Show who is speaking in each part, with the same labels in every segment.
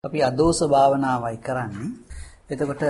Speaker 1: අපි අදෝස භාවනාවයි කරන්නේ. එතකොට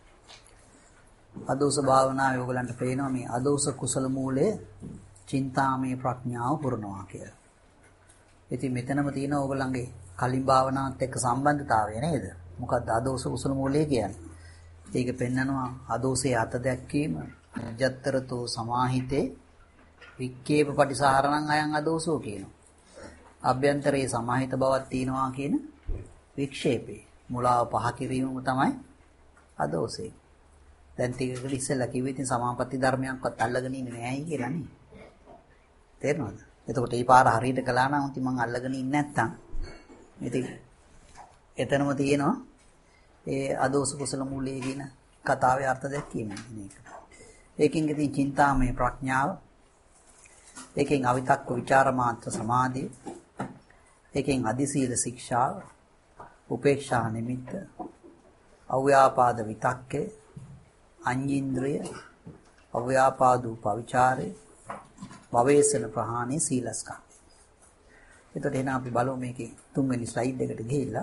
Speaker 1: අදෝස භාවනාවේ ඔයගලන්ට පේනවා මේ අදෝස කුසල මූලයේ චින්තාමේ ප්‍රඥාව පුරනවා කියලා. ඉතින් මෙතනම තියෙන ඔයගලන්ගේ කලින් භාවනාවත් එක්ක සම්බන්ධතාවය නේද? මොකක්ද අදෝස කුසල මූලය කියන්නේ? ඒක පෙන්නනවා අදෝසේ අත දැක්වීම ජත්තරතෝ සමාහිතේ වික්කේප පටිසහරණං අයං අදෝසෝ කියනවා. අභ්‍යන්තරයේ සමාහිත බවක් තියෙනවා කියන වික්ෂේපේ මුලාව පහ කිරීමම තමයි අදෝසේ. දැන් ටිකකට ඉස්සෙල්ලා කිව්වේ ඉතින් සමාපatti ධර්මයක්වත් අල්ලගෙන ඉන්නේ නැහැ කියලා නේ. තේරෙනවද? එතකොට මේ පාර හරියට කළා නම් ඉතින් මං අල්ලගෙන ඉන්නේ නැත්තම් ඉතින් එතනම තියෙනවා ඒ අදෝස කුසල මූලයේ කියන කතාවේ අර්ථ දැක්වීම මේක. ඒකෙන් ඉතින් චින්තාමය ප්‍රඥාව, ඒකෙන් අවිතක්ක විචාර මාත්‍ර සමාධිය, ඒකෙන් අදි සීල ශික්ෂාව, උපේක්ෂා නිමිත්ත, අව්‍යාපාද විතක්කේ, අඤ්ඤේන්ද්‍රය, අව්‍යාපාදූපවිචාරේ, භවේසන ප්‍රහාණේ සීලස්කම්. එතකොට එන අපි බලමු මේකේ තුන්වෙනි ස්ලයිඩ් එකට ගිහිල්ලා.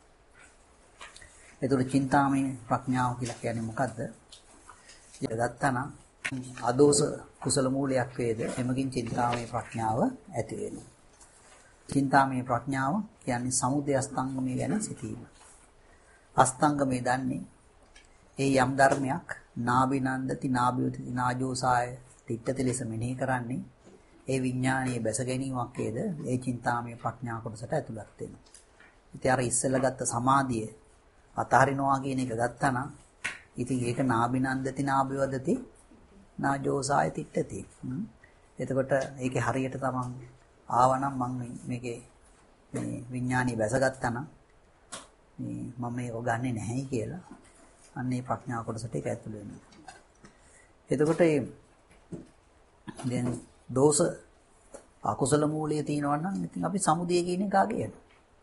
Speaker 1: එතකොට චින්තාමය ප්‍රඥාව කියලා කියන්නේ මොකද්ද? ඒක ගත්තා නම් අදෝස කුසල මූලයක් වේද එමගින් චින්තාමය ප්‍රඥාව ඇති වෙනවා. චින්තාමය ප්‍රඥාව කියන්නේ සමුදය අස්තංගමය ගැන සිතීම. අස්තංගමේ දන්නේ ඒ යම් ධර්මයක් නාබිනන්දති නාබියුති නාජෝසාය තිට්ඨති ලෙස මෙනෙහි කරන්නේ ඒ විඥානීය බැස ගැනීමක් වේද ඒ චින්තාමය ප්‍රඥා කොටසට ඇතුළත් වෙනවා. ඉතින් අර ඉස්සෙල්ලා ගත්ත සමාධිය අතහරිනවා කියන එක ගත්තා නම් ඉතින් ඒක නාබිනන්දති නාබිවදති නාජෝසාය තිට්ඨති. එතකොට ඒකේ හරියට තමන් ආවනම් මම මේකේ මේ විඥානීය බැසගත්තා නම් මම මේක ගන්නෙ නැහැ කියලා අන්නේ ප්‍රඥා කොටසට ඒක ඇතුළු වෙනවා. එතකොට දැන් දෝෂ අකුසල මූලයේ තියෙනවා නම් ඉතින් අපි සමුදය කියන එක අගයන.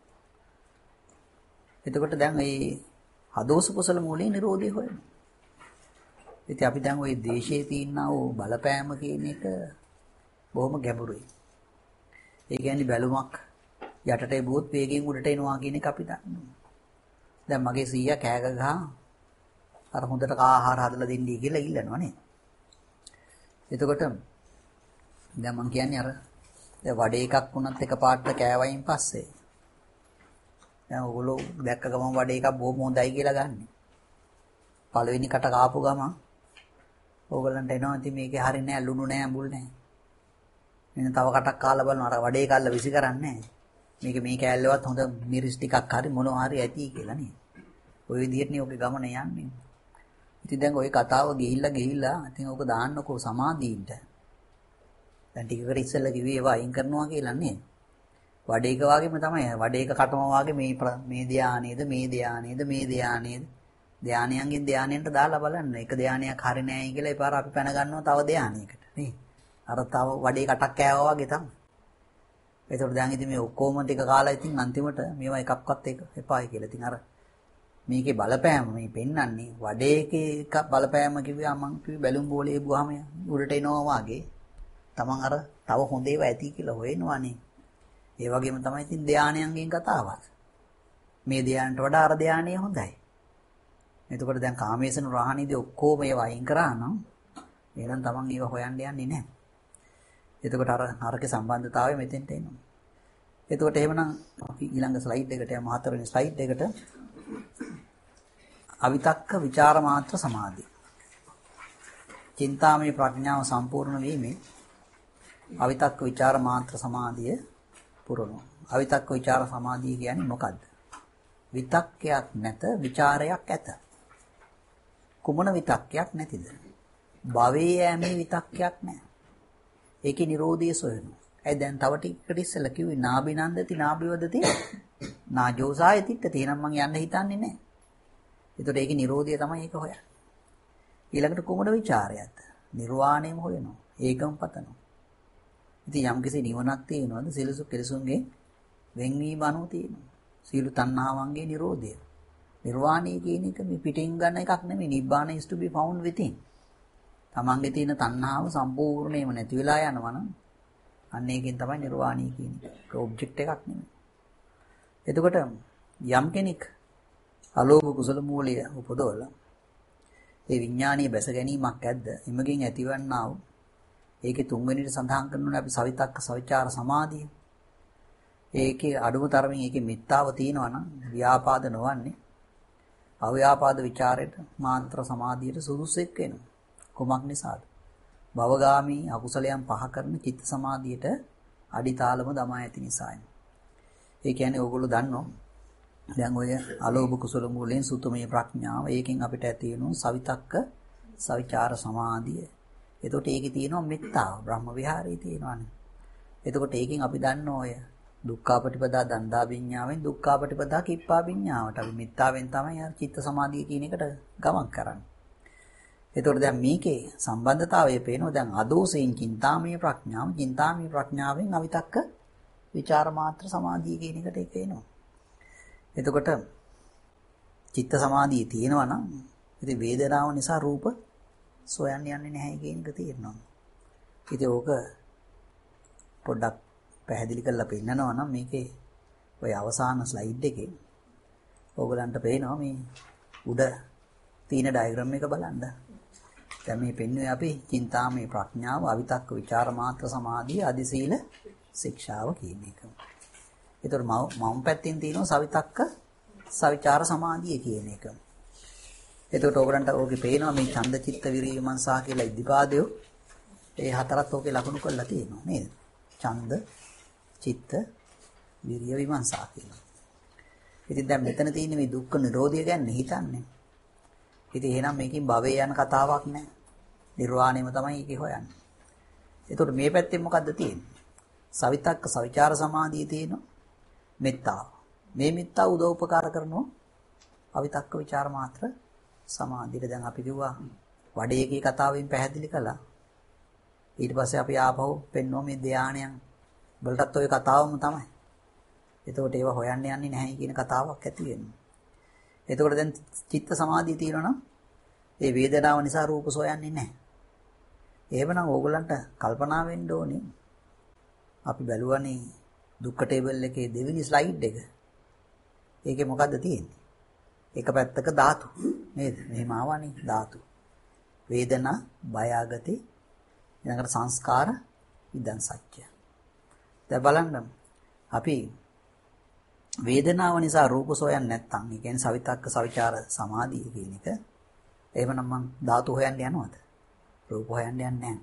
Speaker 1: එතකොට දැන් මේ අදෝෂ කුසල මූලයේ නිරෝධය හොයනවා. ඉතින් අපි දැන් ওই දේශයේ තියෙනා වූ බලපෑම කියන එක බොහොම ගැඹුරුයි. ඒ කියන්නේ බැලුමක් යටට එබුවොත් වේගෙන් උඩට එනවා කියන එක අපි දන්නවා. දැන් මගේ සීයා කෑග ගහ අර හොඳට ආහාර හදලා දෙන්නී කියලා ඉල්ලනවා නේ. එතකොට දැන් මම කියන්නේ අර දැන් වඩේ එකක් වුණත් එකපාරට කෑවයින් පස්සේ දැන් ඔයගොල්ලෝ දැක්ක ගමන් වඩේ එකක් බොහොම හොඳයි කියලා ගන්න. පළවෙනි කට කාපු ගමන් ඕගලන්ට එනවා ඉතින් මේකේ හරිය නෑ ලුණු නෑ අඹුල් නෑ. මෙන්න තව කටක් කාලා බලනවා අර වඩේ කල්ල විසි කරන්නේ මේ කෑල්ලවත් හොඳ මිරිස් ටිකක් හරි මොනවා හරි ඇති කියලා නේ. ওই විදිහටනේ ඔගේ ගමන යන්නේ. ඉතින් දැන් ওই කතාව ගිහිල්ලා ඉතින් ඕක දාන්නකෝ සමාධීන්ට. දැන් ටිකකට ඉස්සෙල්ලා කිව්වේ ඒවා අයින් කරනවා කියලා නේ. වඩේක වගේම තමයි. වඩේක කටම වගේ මේ ධානයේද මේ ධානයේද ධානයන්ගෙන් ධානයෙන්ට දාලා බලන්න. එක ධානයක් හරි නෑයි කියලා එපාර අපි පැන ගන්නවා තව ධානයකට නේ. අර තව වඩේ කටක් කෑවා වගේ තමයි. ඒතකොට දැන් ඉතින් මේ ඔක්කොම ටික කාලා ඉතින් අන්තිමට මේවා එකක්වත් එපායි කියලා. ඉතින් අර මේකේ බලපෑම මේ පෙන්වන්නේ වඩේකේ එක බලපෑම කිව්වා මං කිව්වේ බැලුම් බෝලේ බුවාම උඩට එනවා වගේ. තමන් අර තව හොඳ ඒවා ඇති කියලා හොයනවානේ. ඒ වගේම තමයි ඉතින් ධානයන්ගෙන් කතාවක්. මේ ධානයට වඩා අර ධානය හොඳයි. එතකොට දැන් කාමේසන රාහණීදී ඔක්කොම ඒවා අයින් කරා නම් එහෙනම් තමන් ඒවා හොයන්න යන්නේ නැහැ. එතකොට අරකේ සම්බන්ධතාවය මෙතෙන්ට එනවා. එතකොට එහෙමනම් අපි ඊළඟ ස්ලයිඩ් එකට යමු. හතරවෙනි ස්ලයිඩ් එකට අවිතක්ක විචාර මාත්‍ර සමාධිය. චින්තාමය ප්‍රඥාව සම්පූර්ණ වීමේ අවිතක්ක විචාර මාත්‍ර සමාධිය පුරනවා. අවිතක්ක විචාර සමාධිය කියන්නේ මොකද්ද? විතක්කයක් නැත විචාරයක් ඇත. කුමන විතක්කයක් නැතිද? භවයේ යෑමේ විතක්කයක් නැහැ. ඒකේ නිරෝධය සොයනවා. දැන් තව ටිකකට ඉස්සෙල්ලා කිව්වේ නාබිනන්දති නාබිවදති නාජෝසාය තිට්ඨති. එහෙනම් මං යන්න හිතන්නේ නැහැ. ඒතකොට ඒකේ නිරෝධය තමයි ඒක හොයන්නේ. ඊළඟට කුමන ਵਿਚාරයක්ද? නිර්වාණයම හොයනවා. ඒකම පතනවා. ඉතින් යම්කිසි නිවනක් තියෙනවද? සියලු කෙලෙසුන්ගේ වෙන්වීම අනුව තියෙනවා. සියලු තණ්හාවන්ගේ නිරෝධය. නිර්වාණය කියන එක මේ පිටින් ගන්න එකක් නෙමෙයි. නිබ්බාන is to be found within. තමන්ගේ තියෙන තණ්හාව සම්පූර්ණයෙන්ම නැති වෙලා යනවා නම් අන්න ඒකෙන් තමයි නිර්වාණය කියන්නේ. ඒක ඔබ්ජෙක්ට් එකක් නෙමෙයි. එතකොට යම් කෙනෙක් අලෝභ කුසල මූලය උපදවලා ඒ විඥානීය බැස ගැනීමක් ඇද්ද? එමගින් ඇතිවන්නා වූ ඒකේ තුන්වෙනිට සඳහන් කරනවා අපි සවිතක්ක සවිචාර සමාධිය. ඒකේ අඩුම තරමින් ඒකේ මෙත්තාව තියෙනවා නම් ව්‍යාපාද නොවන්නේ. අව්‍යාපාද ਵਿਚාරයට මාත්‍ර සමාධියට සුදුසුෙක් වෙනවා. කොමක් නිසාද? භවගාමී අකුසලයන් පහ කරන චිත්ත සමාධියට අඩිතාලම දමා ඇති නිසායි. ඒ කියන්නේ ඕගොල්ලෝ දන්නවා දැන් ඔය අලෝභ කුසල මූලයෙන් සුතමේ ප්‍රඥාව ඒකෙන් අපිට ඇති වෙනු සවිතක්ක සවිචාර සමාධිය. එතකොට ඒකේ තියෙනවා මෙත්තාව බ්‍රහ්ම විහාරයේ තියෙනවානේ. එතකොට ඒකෙන් අපි දන්න ඔය දුක්ඛාපටිපදා දණ්ඩා විඤ්ඤාවෙන් දුක්ඛාපටිපදා කිප්පා විඤ්ඤාවට අපි මෙත්තාවෙන් තමයි අර චිත්ත සමාධිය කියන එකට ගමන් කරන්නේ. එතකොට දැන් මේකේ සම්බන්ධතාවය පේනවා දැන් අදෝසයෙන් චින්තාමය ප්‍රඥාවෙන් අවිතක්ක විචාර මාත්‍ර සමාධිය කියන එකට ඒක එනවා. එතකොට චිත්ත සමාධිය තියෙනවා නම් ඉතින් වේදනාව නිසා රූප සොයන්න යන්නේ නැහැ කියන එක තේරෙනවා. ඉතින් ඕක පොඩ්ඩක් පැහැදිලි කරලා පෙන්නනවා නම් මේකේ ඔය අවසාන ස්ලයිඩ් එකේ ඕගලන්ට පේනවා මේ උඩ තියෙන ඩයග්‍රෑම් එක බලන්න. දැන් මේ පෙන්වන්නේ අපි චින්තාමය ප්‍රඥාව අවිතක්ක විචාර මාත්‍ර සමාධිය අධිසීල ශික්ෂාව කියන එක. ඒතර මම පැත්තෙන් තියෙනවා සවිතක්ක සවිචාර සමාධිය කියන එක. එතකොට ඕගලන්ට ඕකේ පේනවා මේ ඡන්ද චිත්ත විරිය විමර්ශා කියලා ඉද්ධිපාදය ඒ හතරත් ඕකේ ලකුණු කරලා තියෙනවා නේද? ඡන්ද චිත්ත විරිය විමර්ශා කියලා. ඉතින් දැන් මෙතන තියෙන මේ දුක්ඛ නිරෝධය ගැන හිතන්නේ. ඉතින් එහෙනම් මේකෙන් භවයේ යන කතාවක් නෑ. නිර්වාණයම තමයි ඒකේ හොයන්නේ. එතකොට මේ පැත්තෙන් මොකද්ද තියෙන්නේ? සවිතක්ක සවිචාර සමාධිය තියෙනවා. මෙත්තාව. මේ මෙත්තාව උදව් උපකාර කරනවා අවිතක්ක විචාර මාත්‍ර සමාධියට. දැන් අපි කිව්වා වඩේකේ කතාවෙන් පැහැදිලි කළා. ඊට පස්සේ අපි ආපහු පෙන්වුවා මේ ධානයන් වලටත් ওই කතාවම තමයි. එතකොට ඒව හොයන්න යන්නේ නැහැ කියන කතාවක් ඇති වෙනවා. එතකොට දැන් චිත්ත සමාධිය තියෙනවා නම් ඒ වේදනාව නිසා රූප සොයන්නේ නැහැ. එහෙමනම් ඕගොල්ලන්ට කල්පනා වෙන්න ඕනේ. අපි බැලුවානේ දුක්ඛ ටේබල් එකේ දෙවෙනි ස්ලයිඩ් එක. ඒකේ මොකද්ද තියෙන්නේ? එක පැත්තක ධාතු නේද? මෙහෙම ආවනේ ධාතු. වේදනා, බය ආගති, ඊළඟට සංස්කාර, ඉදන් සත්‍ය. දැන් බලන්න අපි වේදනාව නිසා රූප සොයන්නේ නැත්නම්, ඒ කියන්නේ සවිතක්ක සවිචාර සමාධිය කියන එක. එහෙමනම් මං ධාතු හොයන්න යනවද? රූප හොයන්න යන්නේ නැහැ.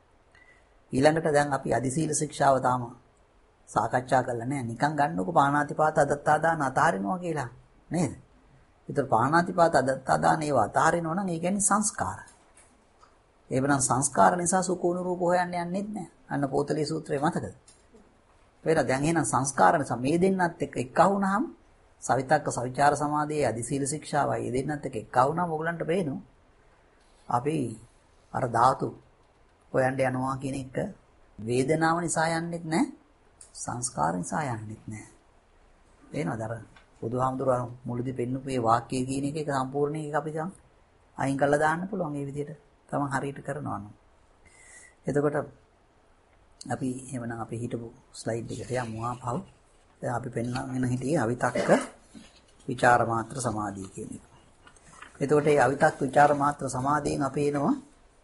Speaker 1: ඊළඟට දැන් අපි අදිසීල ශික්ෂාව තාම සාකච්ඡා කරලා නැහැ. නිකන් ගන්නකො පාණාතිපාත අදත්තා දාන අතාරිනවා කියලා නේද? ඒතර පාණාතිපාත අදත්තා දාන ඒවා අතාරිනවා නම් ඒ කියන්නේ සංස්කාර. එහෙනම් සංස්කාර නිසා සුකෝණු රූප හොයන්න යන්නෙත් නැහැ. අන්න පොතලී සූත්‍රයේ මතකද? වෙන දැන් එහෙනම් සංස්කාර නිසා මේ දෙන්නත් එක්ක එක්කහුනහම සවිතක්ක සවිචාර සමාධියේ අදිසීල ශික්ෂාවයි මේ දෙන්නත් එක්ක එක්කහුනහම ඔයගලන්ට පේනවා අපි අර ධාතු හොයන්න යනවා කියන එක වේදනාව නිසා යන්නෙත් නැහැ සංස්කාර නිසා යන්නෙත් නැහැ. තේනවද? අර බුදුහාමුදුරුවෝ මුලදී පෙන්නපු මේ වාක්‍යය කියන එක සම්පූර්ණ එක අපි දැන් අයින් කරලා දාන්න පුළුවන් ඒ විදිහට තමයි හරියට කරනවා නම්. එතකොට අපි එහෙමනම් අපි හිටපු ස්ලයිඩ් එකට යමු ආපහු. දැන් අපි පෙන්නගෙන හිටියේ අවිතක්ක විචාර මාත්‍ර සමාධිය කියන එක. එතකොට මේ අවිතක්ක විචාර මාත්‍ර සමාධියෙන් අපි එනවා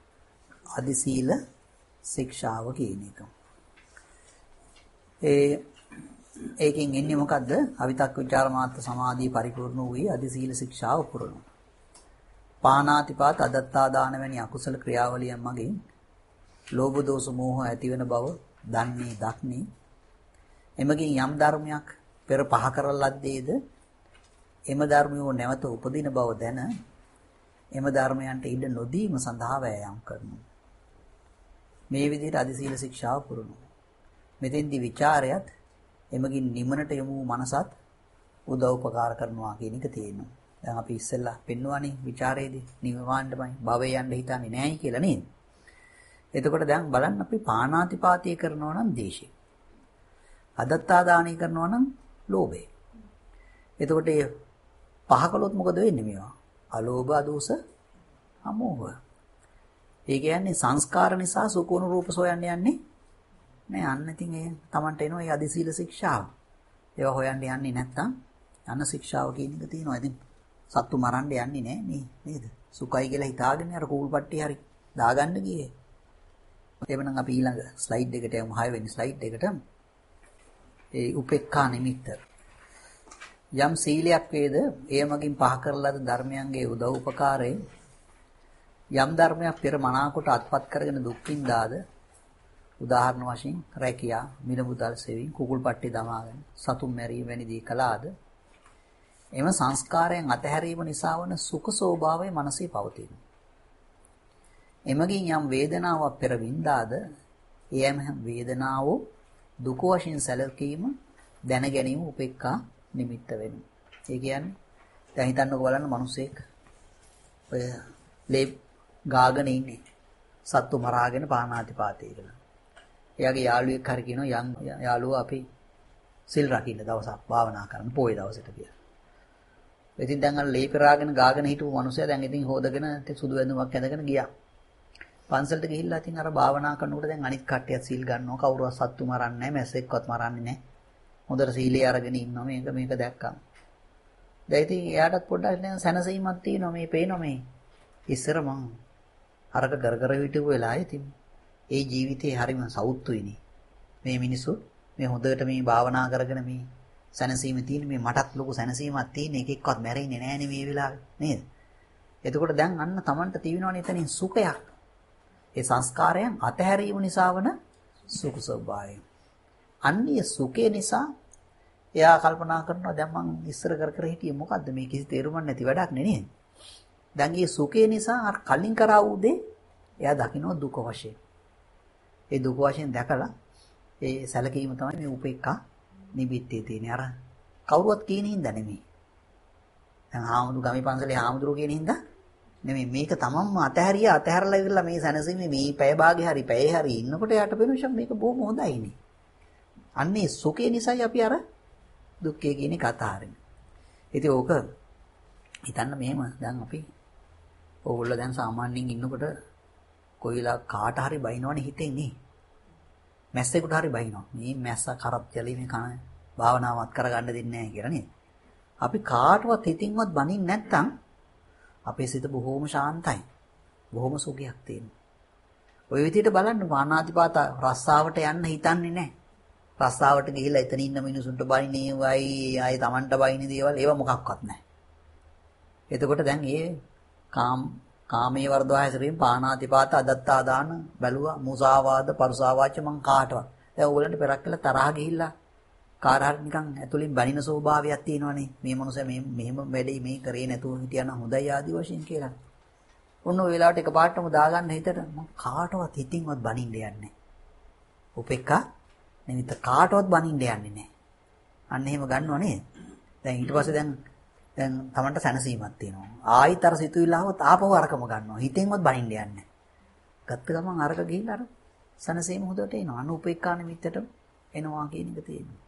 Speaker 1: අදිසීල ශික්ෂාව කියන එක. ඒකෙන් එන්නේ මොකද්ද? අවිතක්ක විචාර මාත්‍ර සමාධිය පරිපූර්ණ වූ අදිසීල ශික්ෂාව පුරනවා. පාණාතිපාත අදත්තා දාන වැනි අකුසල ක්‍රියාවලියන් මගින් ලෝභ දෝෂ මෝහ ඇති වෙන බව දන්නේ දක්නේ. එමගින් යම් ධර්මයක් පෙර පහ කරලද්දේද එම ධර්මියෝ නැවත උපදින බව දැන එම ධර්මයන්ට ඉඩ නොදීම සඳහා වෑයම් කරනවා. මේ විදිහට අදිසීල ශික්ෂාව පුරනවා. මෙතෙන්දී ਵਿਚාරයත් එමගින් නිමනට යමු මනසත් උදව් උපකාර කරනවා කියන එක තියෙනවා. දැන් අපි ඉස්සෙල්ලා පෙන්වන්නේ ਵਿਚාරයේදී නිවවන්නමයි භවය යන්න හිතන්නේ නැහැ කියලා නේද? එතකොට දැන් බලන්න අපි පාණාතිපාතය කරනවා නම් දේශය. අදත්තා දානය කරනවා නම් ලෝභය. එතකොට මේ පහ කළොත් මොකද වෙන්නේ මේවා? අලෝභ, අදෝස, අමෝහ. ඒ කියන්නේ සංස්කාර නිසා සුකුණු රූප සොයන්න යන්නේ නෑ. අන්න ඉතින් ඒ Tamanට එනවා මේ අදිසීල ශික්ෂාව. ඒවා හොයන්න යන්නේ නැත්තම් යන ශික්ෂාව කියන එක තියෙනවා. ඉතින් සත්තු මරන්න යන්නේ නැහැ නේ නේද? සුඛයි කියලා හිතාගෙන අර කූල්පට්ටි හරි දාගන්න ගියේ. එවනම් අපි ඊළඟ ස්ලයිඩ් එකට යමු 6 වෙනි ස්ලයිඩ් එකට. ඒ උපේක්ඛා නිමිත්ත. යම් සීලයක් වේද එය මගින් පහ කරලද ධර්මයන්ගේ උදව් උපකාරයෙන් යම් ධර්මයක් පෙර මනාකොට අත්පත් කරගෙන දුක් විඳාද උදාහරණ වශයෙන් රැකියා මිලමුදල් සෙවින් කුකුල්පට්ටි දමාගෙන සතුන් මැරීම වැනි දී කළාද එම සංස්කාරයන් අතහැරීම නිසා වන සුඛ ස්වභාවය මනසේ පවතින. එමගින් යම් වේදනාවක් පෙර විඳාද එයම වේදනාව දුක වශයෙන් සැලකීම දැන ගැනීම උපේක්ඛා නිමිත්ත වෙනවා. ඒ කියන්නේ දැන් හිතන්නකෝ බලන්න මිනිස්සෙක් ඔය ලේ ගාගෙන ඉන්නේ. සත්තු මරාගෙන පානාතිපාතේ කියලා. එයාගේ යාළුවෙක් හරි කියනවා යාළුවා අපි සිල් රකින්න දවසක් භාවනා කරන්න පොයේ දවසට කියලා. ඉතින් දැන් අර ලේ පෙරාගෙන ගාගෙන හිටපු මිනිස්සයා දැන් ඉතින් හොදගෙන සුදු වැඳුමක් ඇඳගෙන ගියා. පන්සලට ගිහිල්ලා ඉතින් අර භාවනා කරනකොට දැන් අනිත් කට්ටියත් සීල් ගන්නවා. කවුරුවත් සත්තු මරන්නේ නැහැ, මැස්සෙක්වත් මරන්නේ නැහැ. හොඳට සීලේ අරගෙන ඉන්නවා මේක දැක්කම. දැන් ඉතින් එයාටත් පොඩ්ඩක් දැන් සැනසීමක් තියෙනවා මේ පේනවා මේ. ඉස්සර මං අරක කර හිටපු වෙලාවේ ඉතින් ඒ ජීවිතේ හරිම සෞතුයිනේ. මේ මිනිස්සු මේ හොඳට මේ භාවනා කරගෙන මේ සැනසීම තියෙන මේ මටත් ලොකු සැනසීමක් තියෙන එකෙක්වත් මැරෙන්නේ නැහැනේ මේ වෙලාවේ නේද? එතකොට දැන් අන්න Tamanට තියෙනවනේ එතනින් සුඛයක්. ඒ සංස්කාරයන් අතහැරීම නිසා වන සුඛ ස්වභාවය. අන්නේ සුඛේ නිසා එයා කල්පනා කරනවා දැන් මං ඉස්සර කර හිටියේ මොකද්ද මේ කිසි තේරුමක් නැති වැඩක් නේ. දැන් මේ සුඛේ නිසා අර කලින් කරා වූ දේ එයා දකින්න දුක වශයෙන්. ඒ දුක වශයෙන් දැකලා ඒ සැලකීම තමයි මේ උපේක්ඛා නිමිත්තේ තියෙන්නේ. අර කවුරුවත් කියන හින්දා නෙමෙයි. දැන් ගමේ පන්සලේ හාමුදුරුවෝ කියන හින්දා නෙමෙයි මේක තමන්ම අතහැරලා ඉවරලා මේ සැනසීමේ මේ පැය භාගේ හරි පැයේ හරි ඉන්නකොට යට පේනවා මේක බොහොම හොඳයිනේ. අන්නේ සුඛේ නිසායි අපි අර දුක්ඛය කියන එක අතහරින්නේ. ඉතින් ඕක හිතන්න මෙහෙම දැන් අපි ඕගොල්ලෝ දැන් සාමාන්‍යයෙන් ඉන්නකොට කොයිලා කාට හරි බයිනවනේ හිතෙන්නේ. මැස්සෙකුට හරි බයිනවා. මේ මැස්ස කරප්පියලි මේ කන භාවනාවක් කරගන්න දෙන්නේ නැහැ කියලා නේද? අපි කාටවත් හිතින්වත් බනින්න නැත්තම් අපේ සිත බොහොම ශාන්තයි. බොහොම සුඛයක් තියෙනවා. ඔය විදිහට බලන්න පානාතිපාත රස්සාවට යන්න හිතන්නේ නැහැ. රස්සාවට ගිහිල්ලා එතන ඉන්න මිනිසුන්ට බයිනේ වයි ආයේ Tamanට බයිනේ දේවල් ඒව මොකක්වත් නැහැ. එතකොට දැන් මේ කාමයේ වර්ධවා හැසිරීම පානාතිපාත අදත්තා දාන බැලුවා මුසාවාද පරුසාවාච මං කාටවත්. දැන් ඕගොල්ලන්ට පෙරක් කළා තරහ ගිහිල්ලා කාට හරි නිකන් ඇතුලින් බනින ස්වභාවයක් තියෙනවනේ. මේ මනුස්සයා මෙහෙම වැඩේ මේ කරේ නැතුව හිටියනම් හොඳයි ආදි වශයෙන් කියලා. ඔන්න ඔය වෙලාවට එකපාරටම දාගන්න හිතට මං කාටවත් හිතින්වත් බනින්න යන්නේ නැහැ. උපේක්ඛා නිමිත්ත කාටවත් බනින්න යන්නේ නැහැ. අන්න එහෙම ගන්නව නේද? දැන් ඊට පස්සේ දැන් Tamanට සැනසීමක් තියෙනවා. ආයිත් අර සිතුවිල්ල ආවොත් ආපහු අරකම ගන්නවා. හිතෙන්වත් බනින්න යන්නේ නැහැ. ගත්ත ගමන් අරක ගිහිල්ලා අර සැනසීම හොදට එනවා. අන්න උපේක්ඛා නිමිත්තට එනවා කියන එක තියෙනවා.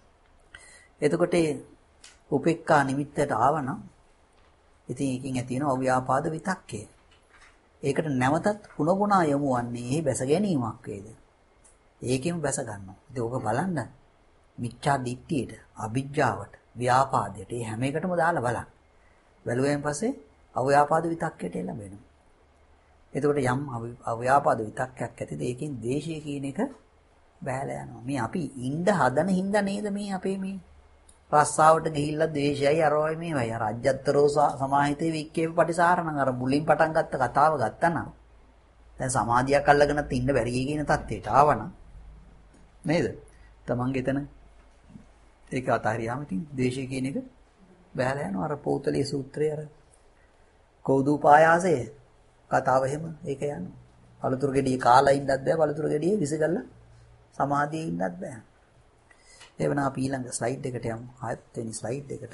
Speaker 1: එතකොට උපේක්ඛා නිමිත්තට ආවනම් ඉතින් ඒකෙන් ඇති වෙන අව්‍යාපාද විතක්කය. ඒකට නැවතත් පුනපුනා යමු වන්නේ එහි බැස ගැනීමක් වේද. ඒකෙම බැස ගන්නවා. ඉතින් ඕක බලන්න මිච්ඡා දිට්ඨියට, අවිජ්ජාවට, ව්‍යාපාදයට මේ හැම එකටම දාලා බලන්න. බැලුවෙන් පස්සේ අව්‍යාපාද විතක්කයට ලැබෙනවා. එතකොට යම් අව්‍යාපාද විතක්කයක් ඇතිද ඒකෙන් ද්වේෂය කියන එක බහැලා යනවා. මේ අපි ඉන්න හදන හින්දා නේද මේ අපේ මේ රස්සාවට ගිහිල්ලා ද්වේෂයයි අරවයි මේවයි අර අජ්ජත්තරෝ සමාහිතේ වික්කේප පටිසාරණං අර මුලින් පටන් ගත්ත කතාව ගත්තා නම් දැන් සමාධියක් අල්ලගෙනත් ඉන්න බැරි කියන තත්ත්වයට ආවනම් නේද? තමන්ගේ එතන ඒක අතහරියාම ඉතින් ද්වේෂය කියන එක බහැලා යනවා. අර පෞතලී සූත්‍රයේ අර කෞදුපායාසය කතාව එහෙම ඒක යනවා. පළතුරු ගෙඩිය කාලා ඉන්නත් බෑ, පළතුරු ගෙඩිය විසගල්ලා සමාධියේ ඉන්නත් බෑ. එවනම් අපි ඊළඟ ස්ලයිඩ් එකට යමු. 7 වෙනි ස්ලයිඩ් එකට.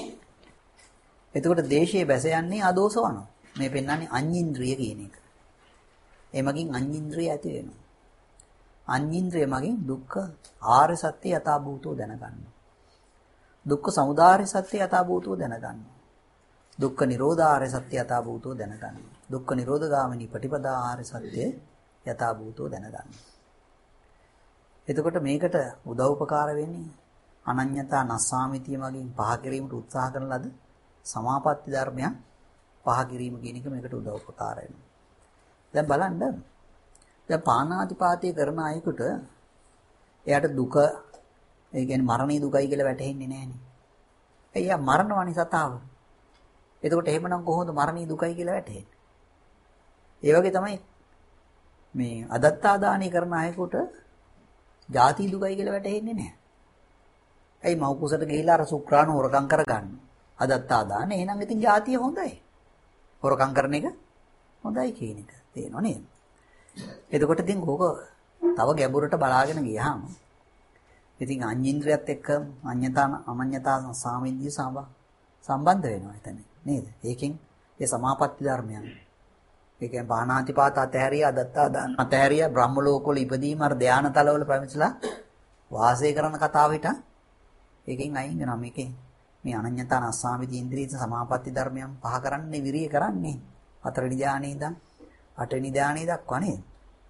Speaker 1: එතකොට දේශයේ බැස යන්නේ අදෝසවනවා. මේ පෙන්වන්නේ අඤ්ඤින්ද්‍රිය කියන එක. එමගින් අඤ්ඤින්ද්‍රිය ඇති වෙනවා. අඤ්ඤින්ද්‍රිය මගින් දුක්ඛ ආර්ය සත්‍ය යථාභූතෝ දැනගන්නවා. දුක්ඛ සමුදය සත්‍ය යථාභූතෝ දැනගන්නවා. දුක්ඛ නිරෝධ ආර්ය සත්‍ය යථාභූතෝ දැනගන්නවා. දුක්ඛ නිරෝධ ගාමිනී පටිපදා ආර්ය සත්‍ය යථාභූතෝ දැනගන්නවා. එතකොට මේකට උදව් උපකාර වෙන්නේ අනඤ්‍යතා නස්සාමිතිය මගින් පහ කිරීමට උත්සාහ කරන ලද සමාපatti ධර්මයන් පහ කිරීම කියන එක මේකට උදව් උපකාර වෙනවා. දැන් බලන්න. දැන් පාණාතිපාතය කරන අයෙකුට එයාට දුක ඒ කියන්නේ මරණීය දුකයි කියලා වැටහෙන්නේ නැහනේ. එයා මරණවනි සතාව. එතකොට එහෙමනම් කොහොමද මරණීය දුකයි කියලා වැටහෙන්නේ? ඒ වගේ තමයි මේ අදත්තාදානය කරන අයෙකුට ජාති දුකයි කියලා වැටහෙන්නේ නැහැ. ඇයි මව් කුසට ගිහිලා අර සුක්‍රාණු හොරකම් කරගන්න. අදත්තාදාන එහෙනම් ඉතින් ජාතිය හොඳයි. හොරකම් කරන එක හොඳයි කියන එක තේරෙනව නේද? එතකොට ඉතින් ඕක තව ගැඹුරට බලාගෙන ගියාම ඉතින් අඤ්ඤේන්ද්‍රයත් එක්ක අමඤ්ඤතා සාමිද්‍ය සම්බන්ධ වෙනවා එතන නේද? ඒකෙන් ඒ සමාපatti ධර්මයන්. ඒ කියන්නේ පාණාතිපාත අතහැරිය අදත්තාදාන අතහැරිය බ්‍රහ්ම ලෝකවල ඉපදීම අර ධානතලවල පැමිණලා වාසය කරන කතාව හිටන් ඒකෙන් අයින් වෙනවා මේකේ. මේ අනඤ්‍යතා නස්සාමිති ඉන්ද්‍රිය සමාපatti ධර්මයන් පහ කරන්නේ විරිය කරන්නේ. 4 වෙනි ධානයේ ඉඳන් 8 වෙනි ධානයේ දක්වා නේද?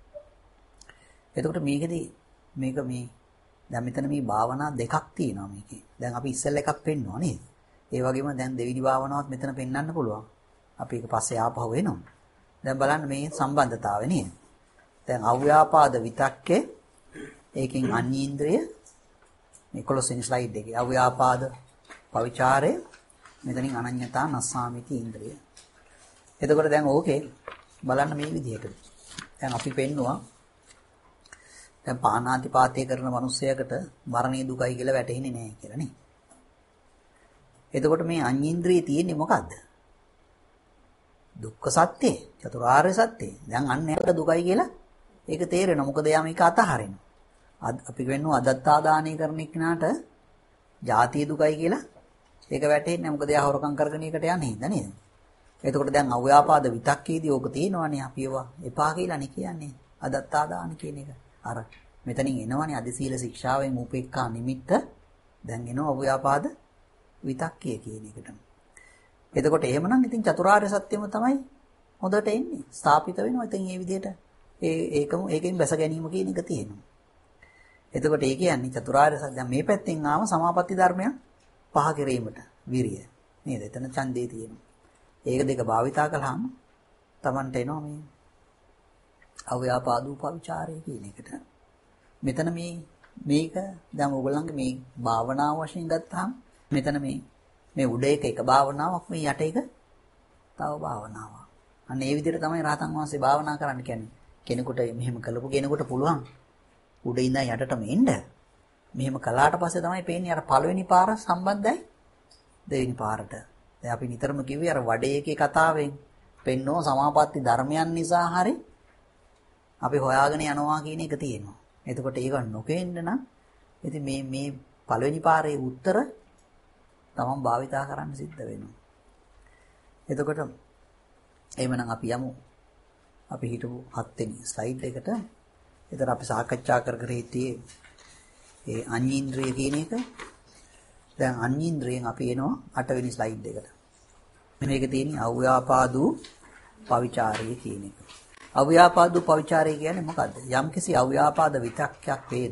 Speaker 1: එතකොට මේකෙදි මේක මේ දැන් මෙතන මේ භාවනා දෙකක් තියෙනවා මේකේ. දැන් අපි ඉස්සෙල්ලා එකක් පෙන්නවා නේද? ඒ වගේම දැන් දෙවිදි භාවනාවත් මෙතන පෙන්වන්න පුළුවන්. අපි ඒක පස්සේ ආපහු එනවා. දැන් බලන්න මේ සම්බන්ධතාවය නේද? දැන් අව්‍යාපාද විතක්කේ ඒකෙන් අඤ්ඤේන්ද්‍රය මේ 11 වෙනි ස්ලයිඩ් එකේ අව්‍යාපාද පවිචාරය මෙතනින් අනඤ්‍යතා නස්සාමිති ඉන්ද්‍රිය. එතකොට දැන් ඕකේ බලන්න මේ විදිහට. දැන් අපි පෙන්නවා දැන් පාණාතිපාතය කරන මිනිස්සයකට මරණීය දුකයි කියලා වැටහෙන්නේ නැහැ කියලා නේ. එතකොට මේ අඤ්ඤේන්ද්‍රිය තියෙන්නේ මොකද්ද? දුක්ඛ සත්‍ය, චතුරාර්ය සත්‍ය. දැන් අන්න එයාට දුකයි කියලා ඒක තේරෙනවා. මොකද එයා මේක අතහරිනවා. අපි කියනවා අදත්තාදානය කරන එක්කනට ජාතිය දුකයි කියලා ඒක වැටහෙන්නේ නැහැ. මොකද එයා හොරකම් කරගෙන එකට යන්නේ හින්දා නේද? එතකොට දැන් අව්‍යාපාද විතක්කේදී ඕක තියෙනවානේ අපි ඒවා එපා කියලානේ කියන්නේ. අදත්තාදාන කියන එක. අර මෙතනින් එනවනේ අධිසීල ශික්ෂාවෙන් උපේක්ඛා නිමිත්ත දැන් එනවා අව්‍යාපාද විතක්කය කියන එකට. එතකොට එහෙමනම් ඉතින් චතුරාර්ය සත්‍යම තමයි හොඳට එන්නේ. ස්ථාපිත වෙනවා. ඉතින් මේ විදිහට ඒකෙන් බැස ගැනීම කියන එක තියෙනවා. එතකොට ඒ කියන්නේ චතුරාර්ය සත්‍ය දැන් මේ පැත්තෙන් ආව සමාපatti ධර්මයන් පහ කිරීමට විරිය. නේද? එතන ඡන්දේ තියෙනවා. ඒක දෙක භාවිතා කළාම Tamanට එනවා මේ අව්‍යාපාදූපවිචාරය කියන එකට. මෙතන මේක දැන් ඕගොල්ලන්ගේ මේ භාවනාව වශයෙන් ගත්තාම මෙතන මේ උඩ එක භාවනාවක් මේ යට එක තව භාවනාවක්. අන්න ඒ විදිහට තමයි රහතන් වහන්සේ භාවනා කරන්න කියන්නේ. කෙනෙකුට මෙහෙම කළපු කෙනෙකුට පුළුවන් උඩ ඉඳන් යටටම එන්න. මෙහෙම කළාට පස්සේ තමයි පේන්නේ අර පළවෙනි පාර සම්බන්ධයි දෙවෙනි පාරට. දැන් අපි නිතරම කිව්වේ අර වඩේ එකේ කතාවෙන් පෙන්නෝ සමාපatti ධර්මයන් නිසා හරි අපි හොයාගෙන යනවා කියන එක තියෙනවා. එතකොට ඒක නොකෙන්න නම් ඉතින් මේ පළවෙනි පාරේ උත්තර තමන් භාවිතා කරන්න සිද්ධ වෙනවා. එතකොට එහෙමනම් අපි යමු. අපි හිටපු 7 වෙනි ස්ලයිඩ් එකට. එතන අපි සාකච්ඡා කර හිටියේ ඒ අඤ්ඤේන්ද්‍රිය කියන එක. දැන් අඤ්ඤේන්ද්‍රියෙන් අපි එනවා 8 වෙනි ස්ලයිඩ් එකට. මේක තියෙන්නේ අව්‍යාපාදූ පවිචාරය කියන එක. අව්‍යාපාදූ පවිචාරය කියන්නේ මොකද්ද? යම්කිසි අව්‍යාපාද විතක්කයක් වේද,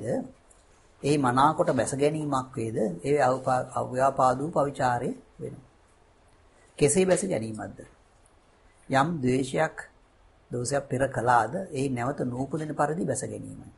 Speaker 1: ඒ මනාකොට බැස ගැනීමක් වේද, ඒ අව්‍යාපාදූ පවිචාරය වෙනවා. කෙසේ බැස ගැනීමක්ද? යම් දෝෂයක් පෙර කළාද, ඒ නැවත නූපදින පරිදි බැස ගැනීමයි.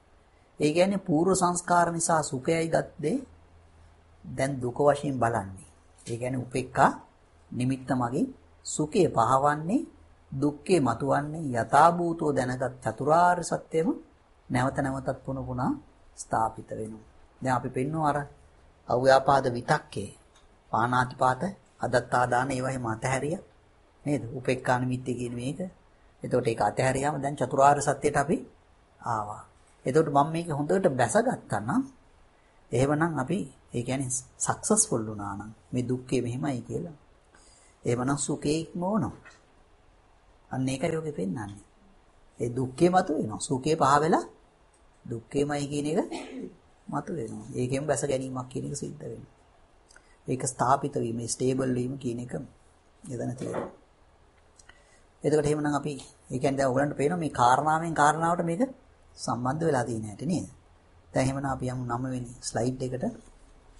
Speaker 1: ඒ කියන්නේ පූර්ව සංස්කාර නිසා සුඛයයි ගත්තේ දැන් දුක වශයෙන් බලන්නේ. ඒ කියන්නේ උපේක්ඛා නිමිත්ත මගින් සුඛය පහවන්නේ, දුක්ඛේ මතුවන්නේ යථාභූතෝ දැනගත් චතුරාර්ය සත්‍යෙම නැවත නැවතත් පුනා ස්ථාපිත වෙනවා. දැන් අපි පෙන්වන අර අව්‍යාපාද විතක්කේ පාණාතිපාත අදත්තාදාන ඒවයි මතහැරිය නේද? උපේක්ඛා නිමිත්තේ කියන මේක. එතකොට ඒක අතහැරියාම දැන් චතුරාර්ය සත්‍යයට අපි ආවා. එතකොට මම මේක හොඳට බැසගත්තා නම් එහෙමනම් අපි ඒ කියන්නේ සක්සස්ෆුල් වුණා නම් මේ දුක්ඛේ මෙහෙමයි කියලා. එහෙමනම් සුඛේ ඉක්මවනවා. අන්න ඒකයි ඔගේ පෙන්නන්නේ. ඒ දුක්ඛේ මත වෙනවා. සුඛේ පහ වෙලා දුක්ඛේමයි කියන එක මත වෙනවා. ඒකෙන් බැස ගැනීමක් කියන එක සිද්ධ වෙනවා. ඒක ස්ථාපිත වීම, ස්ටේබල් වීම කියන එක එතන තියෙනවා. එතකොට එහෙමනම් අපි ඒ කියන්නේ දැන් ඔයගලන්ට පේනවා මේ කාරණාවෙන් කාරණාවට මේක සම්බන්ධ වෙලා තියෙන හැටි නේද? දැන් එහෙමනම් අපි යමු 9 වෙනි ස්ලයිඩ් එකට.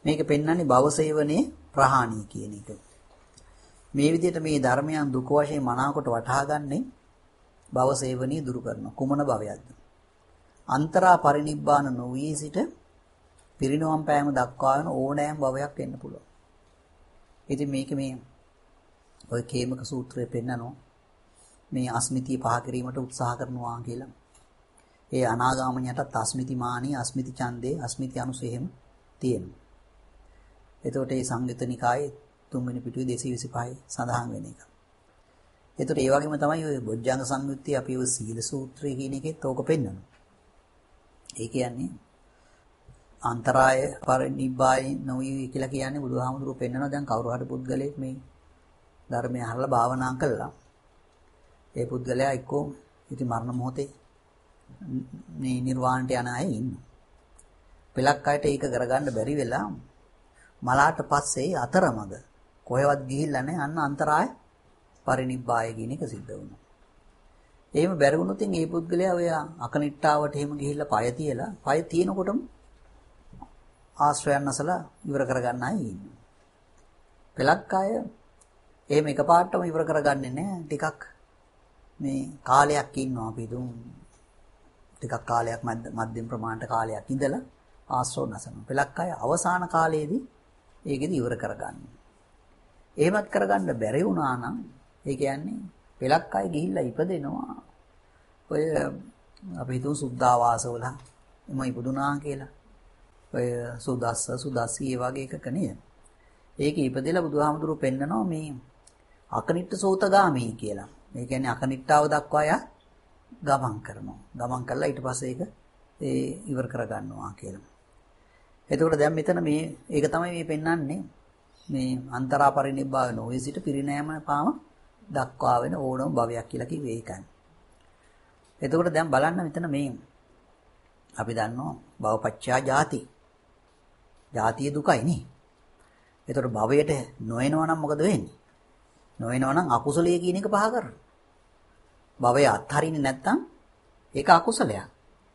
Speaker 1: මේක පෙන්වන්නේ භවසේවනයේ ප්‍රහාණී කියන එක. මේ විදිහට මේ ධර්මයන් දුක වශයෙන් මනාවකට වටහා ගන්නේ භවසේවනයේ දුරු කරන කුමන භවයක්ද? අන්තරා පරිනිබ්බාන නොවී සිට පිරිනොම් පෑම දක්වා යන ඕනෑම භවයක් එන්න පුළුවන්. ඉතින් මේක මේ ඔය කේමක සූත්‍රයේ පෙන්නනෝ මේ අස්මිතිය පහ කිරීමට උත්සාහ කරනවා කියලා. ඒ අනාගාමණයටත් අස්මිති මානී, අස්මිති ඡන්දේ, අස්මිති අනුසෙහෙම තියෙනවා. එතකොට මේ සංයුත්ත නිකායේ 3 වෙනි පිටුවේ 225 සඳහන් වෙන එක. එතකොට ඒ වගේම තමයි ඔය බොජ්ජංග සංයුත්තේ අපි ඔය සීල සූත්‍රය කියන එකෙත් ඕක පෙන්නනවා. ඒ කියන්නේ අන්තරාය පරිනිබ්බාය නොවි කියලා කියන්නේ බුදුහාමුදුරුවෝ පෙන්නනවා. දැන් කවුරු හරි පුද්ගලයෙක් මේ ධර්මය අහලා භාවනා කළා. ඒ පුද්ගලයා එක්කෝ ඉතින් මරණ මොහොතේ මේ නිර්වාණයට යන අය ඉන්නවා. පෙලක් අයට ඒක කරගන්න බැරි වෙලා මලාට පස්සේ අතරමඟ කොහෙවත් ගිහිල්ලා නැහැ. අන්න අන්තරාය පරිනිබ්බාය කියන එක සිද්ධ වුණා. එහෙම බැරි වුණොත් මේ පුද්ගලයා ඔය අකනිට්ටාවට එහෙම ගිහිල්ලා පය තියලා පය තියෙනකොටම ආශ්‍රයයන් නැසලා ඉවර කරගන්න අය ඉන්නවා. පෙලක් අය එහෙම එකපාරටම ඉවර කරගන්නේ නැහැ. ටිකක් මේ කාලයක් ඉන්නවා. අපි දුම් ටිකක් කාලයක් මධ්‍යම ප්‍රමාණයට කාලයක් ඉඳලා ආශ්‍රව නැසනවා. පෙලක් අය අවසාන කාලයේදී ඒකෙදි ඉවර කරගන්නවා. එහෙමත් කරගන්න බැරි වුණා නම් ඒ කියන්නේ පෙලක් අය ගිහිල්ලා ඉපදෙනවා. ඔය අපි හිතුව සුද්ධාවාසවල එම ඉපදුනා කියලා. ඔය සුදස්සී වගේ එකක නේද? ඒක ඉපදෙලා බුදුහාමුදුරුවෝ පෙන්නනවා මේ අකනිට්ඨ සෝතගාමී කියලා. ඒ කියන්නේ අකනිට්ඨාව දක්වා යා ගමන් කරනවා. ගමන් කළා ඊට පස්සේ ඒක ඉවර කරගන්නවා කියලා. එතකොට දැන් මෙතන මේ ඒක තමයි මේ පෙන්වන්නේ මේ අන්තරා පරිනිබ්බාන නොවේ සිට පිරිනෑම පාම දක්වා වෙන ඕනම භවයක් කියලා කිව්වේ ඒකයි. එතකොට දැන් බලන්න මෙතන මේ අපි දන්නවා භවපච්චයා ජාති. ජාතිය දුකයි නේ. එතකොට භවයට නොයනවා නම් මොකද වෙන්නේ? නොයනවා නම් අකුසලයේ කියන එක පහ කරනවා. භවය අත්හරින්නේ නැත්නම් ඒක අකුසලයක්.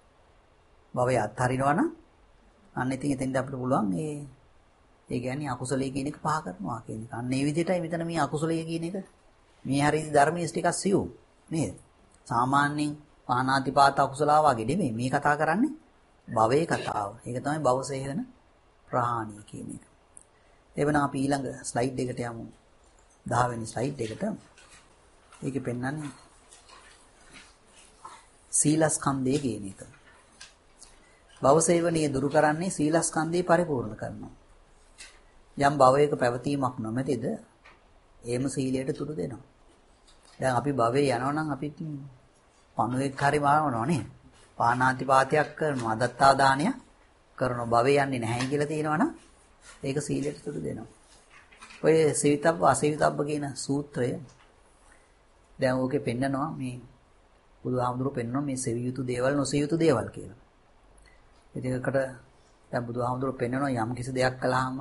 Speaker 1: භවය අත්හරිනවා නම් අන්න ඉතින් එතෙන්ද අපිට පුළුවන් ඒ කියන්නේ අකුසලයේ කියන එක පහ කරනවා කියන එක. අන්න ඒ විදිහටයි මෙතන මේ අකුසලයේ කියන එක මේ හරිය ධර්මයේ ටිකක් සියුම් නේද? සාමාන්‍යයෙන් පාණාතිපාත අකුසලාව වගේ නෙමෙයි මේ කතා කරන්නේ භවයේ කතාව. ඒක තමයි භවසේහන ප්‍රහාණී කියන එක. එවනම් අපි ඊළඟ ස්ලයිඩ් එකට යමු. 10 වෙනි ස්ලයිඩ් එකට. ඒකේ පෙන්නන්නේ සීලස්කන්ධය කියන එක. භවසේවනීය දුරු කරන්නේ සීලස්කන්ධය පරිපූර්ණ කරනවා. යම් භවයක පැවතීමක් නොමැතිද එහෙම සීලයට තුඩු දෙනවා. දැන් අපි භවයේ යනවා නම් අපි පණුවෙක් හරි මාරනවා නේ. පාණාතිපාතයක් කරනවා, අදත්තා දානය කරනවා. භවයේ යන්නේ නැහැ කියලා තියෙනවනම් ඒක සීලයට තුඩු දෙනවා. ඔය සීවිතබ්බ අසීවිතබ්බ කියන සූත්‍රය දැන් ඕකේ පෙන්නනවා මේ බුදුහාමුදුරුවෝ පෙන්නනවා මේ සෙවිය යුතු දේවල් නොසෙවිය යුතු දේවල් කියලා. ඒකට දැන් බුදුහාමුදුරුවෝ පෙන්නනවා යම් කිසි දෙයක් කළාම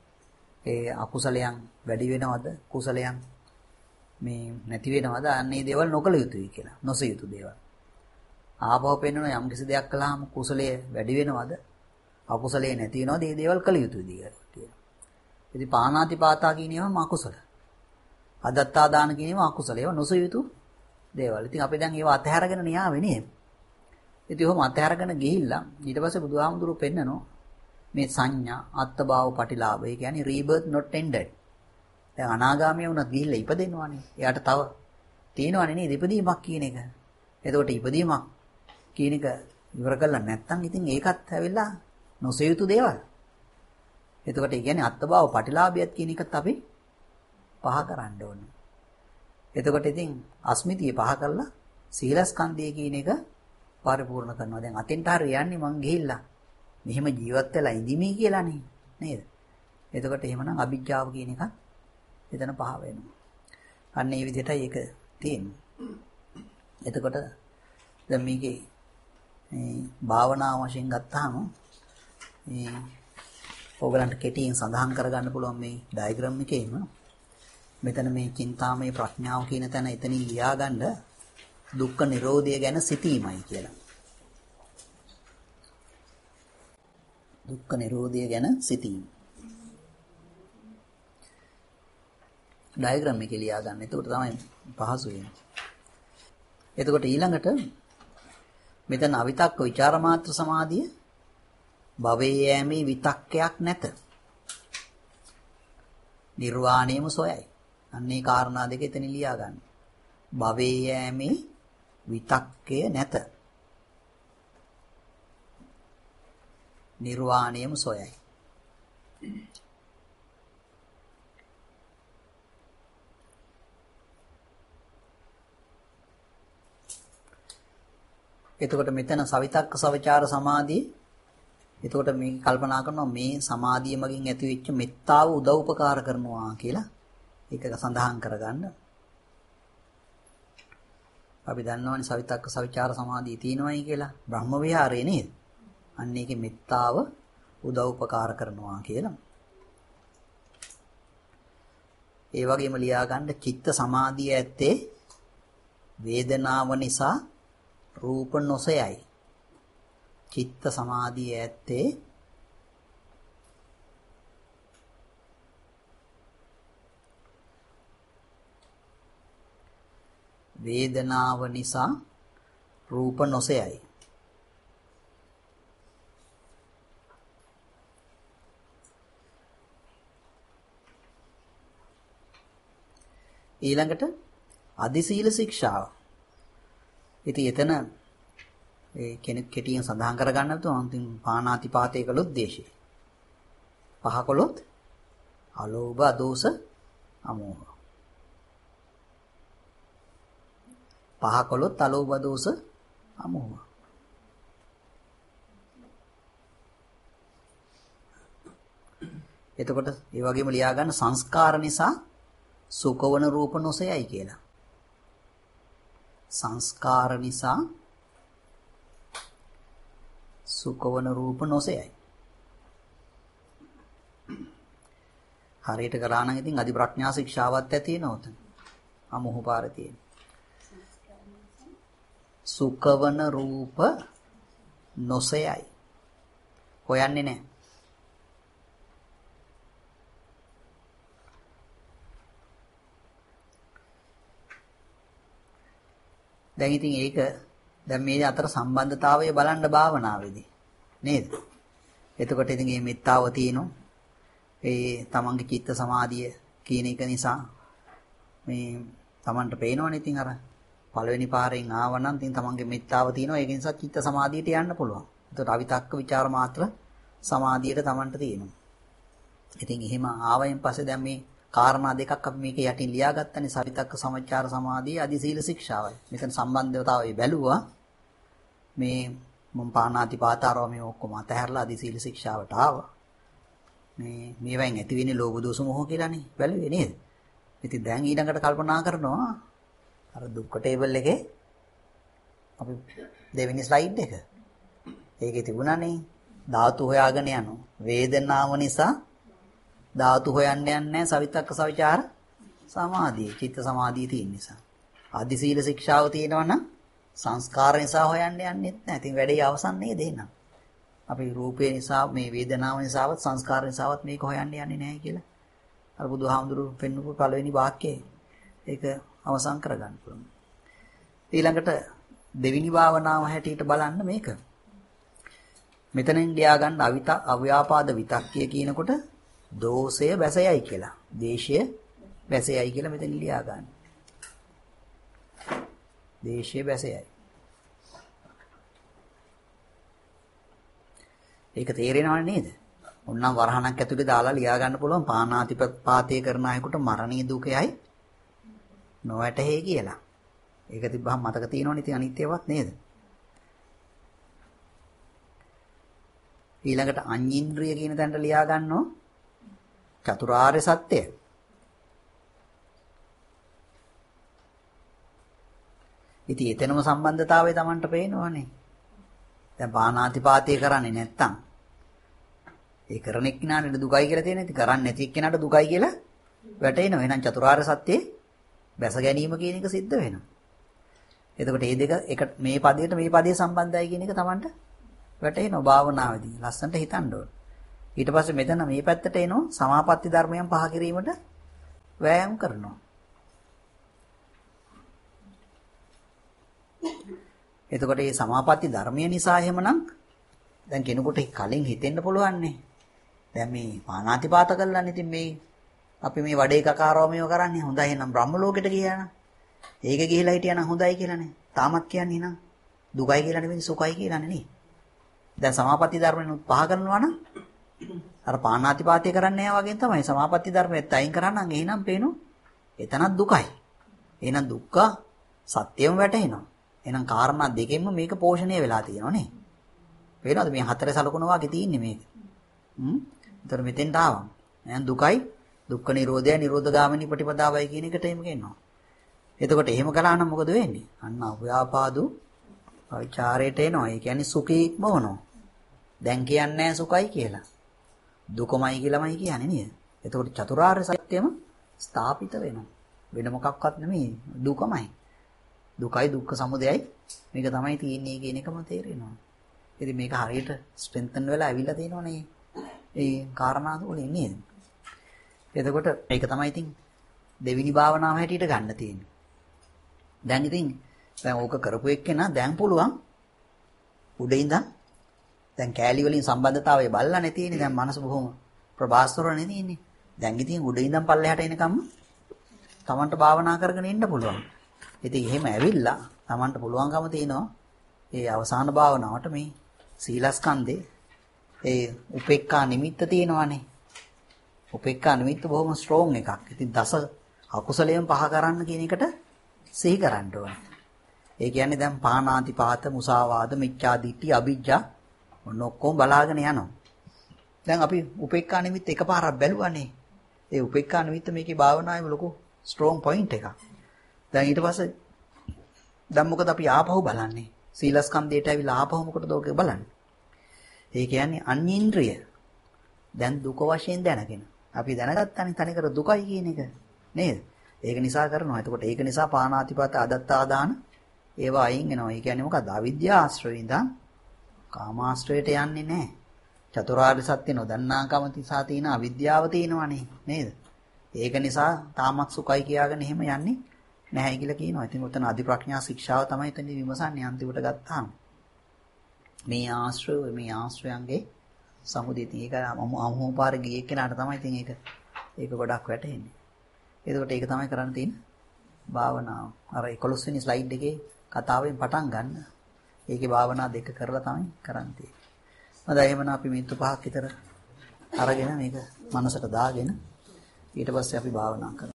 Speaker 1: ඒ අකුසලයන් වැඩි වෙනවද කුසලයන් මේ නැති වෙනවද අන්නේ දේවල් නොකළ යුතුයි කියලා. නොසිය යුතු දේවල්. ආපහු පෙන්නනවා යම් කිසි දෙයක් කළාම කුසලයේ වැඩි වෙනවද අකුසලයේ නැති වෙනවද මේ දේවල් කළ යුතුයි කියලා. ඉතින් පාණාතිපාතා කියන ඒවා අකුසල. අදත්තා දාන කියන ඒවා අකුසල. ඒවා නොසිය යුතු දේවල්. ඉතින් අපි දැන් ඒවා අතහැරගෙන න්යාවේ නේද? ඉතින් ඔහොම අතහැරගෙන ගිහිල්ලා ඊට පස්සේ බුදුහාමුදුරුවෝ පෙන්නනවා මේ සංඥා අත්බාව පටිලාභ. ඒ කියන්නේ rebirth not ended. දැන් අනාගාමිය වුණත් ගිහිල්ලා ඉපදෙනවානේ. එයාට තව තියෙනවනේ නේද ඉපදීමක් කියන එක. එතකොට ඉපදීමක් කියන එක ඉවර කළා නැත්නම් ඉතින් ඒකත් ඇවිල්ලා නොසිය යුතු දේවල්. එතකොට ඒ කියන්නේ අත්බාව පටිලාභයත් කියන එකත් අපි පහ කරන්න ඕනේ. එතකොට ඉතින් අස්මිතිය පහ කරලා සීලස්කන්ධය කියන එක පරිපූර්ණ කරනවා. දැන් අතෙන්ට හරිය යන්නේ මං ගිහිල්ලා මෙහෙම ජීවත් වෙලා ඉඳීමේ කියලානේ නේද? එතකොට එහෙමනම් අවිජ්ජාව කියන එක එතන පහ වෙනවා. අන්න ඒ විදිහටයි ඒක තියෙන්නේ. එතකොට දැන් මේකේ මේ භාවනා වශයෙන් ගත්තාම මේ ඕගලන්ට කෙටියෙන් සඳහන් කරගන්න පුළුවන් මේ ඩයග්‍රෑම් එකේම මෙතන මේ චින්තාමය ප්‍රඥාව කියන තැන එතනින් ලියාගන්න දුක්ඛ නිරෝධය ගැන සිතීමයි කියලා. දුක්ඛ නිරෝධය ගැන සිතීම. ඩයග්‍රෑම් එකේ ලියා ගන්න. එතකොට තමයි පහසු වෙන්නේ. එතකොට ඊළඟට මෙතන අවිතක්ක විචාර මාත්‍ර සමාධිය භවයේ යෑමේ විතක්කයක් නැත. නිර්වාණයම සොයයි. අන්නේ කාරණා දෙක එතන ලියා ගන්න. භවයේ යෑමේ විතක්කය නැත. නිර්වාණයම සොයයි. එතකොට මෙතන සවිතක්ක සවිචාර සමාධිය. එතකොට මේ කල්පනා කරනවා මේ සමාධිය මගින් ඇති වෙච්ච මෙත්තාව උදව්පකාර කරනවා කියලා ඒක සඳහන් කරගන්න. අපි දන්නවනේ සවිතක්ක සවිචාර සමාධිය තියෙනවයි කියලා. බ්‍රහ්ම විහාරේ නේද? අන්න ඒකේ මෙත්තාව උදව්පකාර කරනවා කියලා. ඒ වගේම ලියා ගන්න චිත්ත සමාධිය ඇත්තේ වේදනාව නිසා රූප නොසයයි. චිත්ත සමාධිය ඇත්තේ වේදනාව නිසා රූප නොසයයි. ඊළඟට අධිසීල ශික්ෂාව. ඉතින් එතන ඒ කෙනෙක් කෙටියෙන් සඳහන් කරගන්නත් අන්තිම පාණාතිපාතේ කළොත් දේශේ. පහ කළොත් අලෝභ අදෝස අමෝහ. පහ කළොත් අලෝභ අදෝස අමෝහ. එතකොට ඒ වගේම ලියා ගන්න සංස්කාර නිසා සුඛවන රූප නොසයයි කියලා. සංස්කාර නිසා සුඛවන රූප නොසයයි. හරියට කරා නම් ඉතින් අධි ප්‍රඥා ශික්ෂාවත් ඇති වෙනවද? අමෝහ පාරේ තියෙන. සුඛවන රූප නොසයයි. හොයන්නේ නැහැ. දැන් ඉතින් ඒක දැන් මේ අතර සම්බන්ධතාවය බලන්න භාවනාවේදී නේද? එතකොට ඉතින් මේ මෙත්තාව තියෙනවා. ඒ තමන්ගේ චිත්ත සමාධිය කියන එක නිසා මේ තමන්ට පේනවනේ ඉතින් අර පළවෙනි පාරෙන් ආවනම් ඉතින් තමන්ගේ මෙත්තාව තියෙනවා. ඒක නිසා චිත්ත සමාධියට යන්න පුළුවන්. එතකොට අවිතක්ක ਵਿਚාර මාත්‍ර සමාධියට තමන්ට තියෙනවා. ඉතින් එහෙම ආවයින් පස්සේ දැන් මේ කාරණා දෙකක් අපි මේක යටින් ලියාගත්තනේ සවිතක්ක සමච්චාර සමාධිය අධි සීල ශික්ෂාවයි. මෙතන සම්බන්ධතාවය බැලුවා. මේ මම පාණාතිපාතාරෝ මේ ඔක්කොම අතහැරලා අධි සීල ශික්ෂාවට ආවා. මේවෙන් ඇති වෙන්නේ ලෝභ දෝෂ මොහ කියලානේ බැලුවේ නේද? ඉතින් දැන් ඊළඟට කල්පනා කරනවා අර දුක්ඛ ටේබල් එකේ අපි දෙවෙනි ස්ලයිඩ් එක. ඒකේ තිබුණානේ ධාතු හොයාගෙන යනවා. වේදනාව නිසා ධාතු හොයන්න යන්නේ සවිතක්ක සවිචාර සමාධිය. චිත්ත සමාධිය තියෙන නිසා. අධි සීල ශික්ෂාව තියෙනවනම් සංස්කාර නිසා හොයන්න යන්නෙත් නැහැ. ඉතින් වැඩේ අවසන් නේද එහෙනම්? අපි රූපේ නිසා මේ වේදනාව නිසාවත් සංස්කාර නිසාවත් මේක හොයන්න යන්නේ නැහැ කියලා. අර බුදුහාමුදුරුවෝ පෙන්වපු පළවෙනි වාක්‍යය. ඒක අවසන් කරගන්න පුළුවන්. ඊළඟට දෙවෙනි භාවනාව හැටියට බලන්න මේක. මෙතනින් ලියා ගන්න අව්‍යාපාද විතක්කය කියනකොට දෝෂය බැසයයි කියලා. දේශය බැසයයි කියලා මෙතන ලියා ගන්න. දේශය බැසයයි. ඒක තේරෙනවද නේද? ඔන්නම් වරහණක් ඇතුලේ දාලා ලියා ගන්න පුළුවන් පාණාතිපාතේ කරන අයෙකුට මරණීය දුකයි නොවැටහෙයි කියලා. ඒක තිබ්බහම මතක තියෙනවනේ ඉතින් අනිත් ඒවාත් නේද? ඊළඟට අඤ්ඤින්ද්‍රිය කියන තැනට ලියා ගන්නවා චතුරාර්ය සත්‍ය. ඉතින් එතනම සම්බන්ධතාවය Tamanට පේනවනේ. දැන් පාණාතිපාතේ කරන්නේ නැත්තම් ඒ කරන එක්කිනාට දුකයි කියලා තියෙන. ඉතින් කරන්නේ නැති එක්කිනාට දුකයි කියලා වැටෙනවා. එහෙනම් චතුරාර්ය සත්‍යේ බැස ගැනීම කියන එක සිද්ධ වෙනවා. එතකොට මේ දෙක එක මේ පදයට මේ පදයේ සම්බන්ධයි කියන එක Tamanට වැටෙනවා භාවනාවේදී. ලස්සනට හිතන්න ඕන. ඊට පස්සේ මෙතන මේ පැත්තට එනවා සමාපatti ධර්මයන් පහ කිරීමට වෑයම් කරනවා. එතකොට මේ සමාපatti ධර්මය නිසා එහෙමනම් දැන් කෙනෙකුට කලින් හිතෙන්න පුළුවන්නේ. දැන් මේ පාණාතිපාත කළානේ. ඉතින් මේ අපි මේ වඩේ කකාරව මේව කරන්නේ. හොඳයි එහෙනම් බ්‍රහ්ම ලෝකෙට ගියා නම්. ඒක ගිහිලා හිටියා නම් හොඳයි කියලානේ. තාමත් කියන්නේ නම් දුකයි කියලා නෙවෙයි සුඛයි කියලානේ නේ. දැන් සමාපatti ධර්මෙන් පහ කරනවා නම් අර පාණාතිපාතය කරන්නේ නැහැ වගේ තමයි. සමාපatti ධර්මෙත් අයින් කරනනම් එහෙනම් පේනවා එතනත් දුකයි. එහෙනම් දුක්ඛ සත්‍යම වැටෙනවා. එහෙනම් කාරණා දෙකෙන්ම මේක පෝෂණය වෙලා තියෙනවා නේ. පේනවද මේ හතරේ සලකුණ වගේ තියෙන්නේ මේක. ඒතර මෙතෙන්ට ආවම එහෙනම් දුකයි දුක්ඛ නිරෝධය නිරෝධගාමිනී ප්‍රතිපදාවයි කියන එකට එහෙම කියනවා. එතකොට එහෙම කළා නම් මොකද වෙන්නේ? අන්න අව්‍යාපාදු විචාරයට එනවා. ඒ කියන්නේ සුඛී ඉක්මවනවා. දැන් කියන්නේ නැහැ සුඛයි කියලා. දුකමයි කියලාමයි කියන්නේ නේද? එතකොට චතුරාර්ය සත්‍යම ස්ථාපිත වෙනවා. වෙන මොකක්වත් නෙමෙයි දුකමයි. දුකයි දුක්ඛ සමුදයයි මේක තමයි තියෙන්නේ කියන එකම තේරෙනවා. ඉතින් මේක හරියට ස්ට්‍රෙන්තන් වෙලා ඇවිල්ලා තියෙනවනේ. ඒ කාරණා වලින් නේද? එතකොට ඒක තමයි ඉතින් දෙවිනි භාවනාව හැටියට ගන්න තියෙන්නේ. දැන් ඉතින් දැන් ඕක කරපු එක්කෙනා දැන් පුළුවන් උඩ ඉඳන් දැන් කෑලි වලින් සම්බන්ධතාවය බලලා නැති ඉන්නේ. දැන් මනස බොහොම ප්‍රබාස්තරව නෙදී ඉන්නේ. දැන් ඉතින් උඩ ඉඳන් පල්ලෙහාට එනකම් තමන්ට භාවනා කරගෙන ඉන්න පුළුවන්. ඉතින් එහෙම ඇවිල්ලා තමන්ට පුළුවන්කම තියෙනවා ඒ අවසාන භාවනාවට මේ සීලස්කන්ධේ ඒ උපේක්ඛා නිමිත්ත තියෙනවානේ. උපේක්ඛා නිමිත්ත බොහොම ස්ට්‍රෝං එකක්. ඉතින් දස අකුසලයෙන් පහ කරන්න කියන එකට සිහි කරන්න ඕනේ. ඒ කියන්නේ දැන් පාණාතිපාත, මුසාවාද, මිච්ඡා දිට්ඨි, අවිජ්ජා ඔන්න ඔක්කොම බලාගෙන යනවා. දැන් අපි උපේක්ඛා නිමිත්ත එකපාරක් බැලුවානේ. ඒ උපේක්ඛා නිමිත්ත මේකේ භාවනාවේ ලොකු ස්ට්‍රෝං පොයින්ට් එකක්. දැන් ඊට පස්සේ දැන් මොකද අපි ආපහු බලන්නේ? සීලස්කන්ධයට ඇවිල්ලා ආපහු මොකටද ඔක බලන්නේ? ඒ කියන්නේ අන්‍යේන්ද්‍රිය. දැන් දුක වශයෙන් දැනගෙන. අපි දැනගත්තානේ තනිකර දුකයි කියන එක. නේද? ඒක නිසා කරනවා. එතකොට ඒක නිසා පාණාතිපාත අදත්තා දාන ඒවා අයින් වෙනවා. ඒ කියන්නේ මොකද්ද? අවිද්‍යා ආශ්‍රයෙන් ඉඳන් කාමාශ්‍රයට යන්නේ නැහැ. චතුරාර්ය සත්‍ය නොදන්නාකම නිසා තියෙන අවිද්‍යාව තියෙනවනේ නේද? ඒක නිසා තාමත් සුඛයි කියාගෙන එහෙම යන්නේ නැහැ කියලා කියනවා. ඉතින් උතන අධි ප්‍රඥා ශික්ෂාව තමයි එතන විමසන්නේ අන්තිමට ගත්තාම. මේ ආශ්‍රයයන්ගේ සමුදේ තියෙක අමෝපාර ගියේ කෙනාට තමයි ඉතින් ඒක ගොඩක් වැටෙන්නේ. එතකොට ඒක තමයි කරන්න තියෙන භාවනාව. අර 11 වෙනි ස්ලයිඩ් එකේ කතාවෙන් පටන් ගන්න. ඒකේ භාවනා දෙක කරලා තමයි කරන්න තියෙන්නේ. හොඳයි එහෙනම් අපි මිනිත්තු 5ක් විතර අරගෙන මේක මනසට දාගෙන ඊට පස්සේ අපි භාවනා කරමු.